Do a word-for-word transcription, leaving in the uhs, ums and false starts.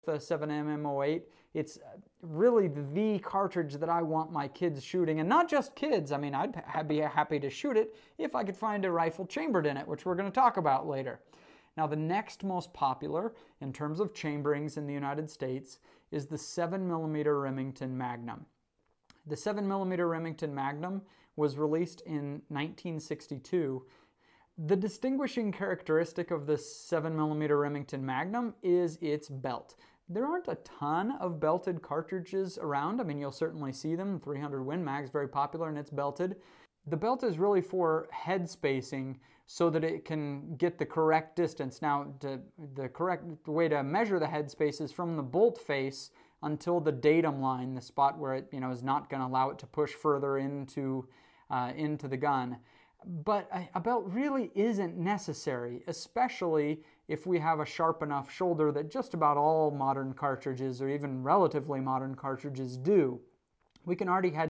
the seven M M oh eight. It's really the cartridge that I want my kids shooting, and not just kids. I mean, I'd be happy to shoot it if I could find a rifle chambered in it, which we're going to talk about later. Now, the next most popular in terms of chamberings in the United States is the seven millimeter Remington Magnum. The seven millimeter Remington Magnum was released in nineteen sixty-two. The distinguishing characteristic of the seven millimeter Remington Magnum is its belt. There aren't a ton of belted cartridges around. I mean, you'll certainly see them. three hundred Win Mag's very popular and it's belted. The belt is really for head spacing so that it can get the correct distance. Now, to, the correct way to measure the head space is from the bolt face until the datum line, the spot where it you know is not going to allow it to push further into, uh, into the gun. But a belt really isn't necessary, especially if we have a sharp enough shoulder that just about all modern cartridges, or even relatively modern cartridges, do. We can already head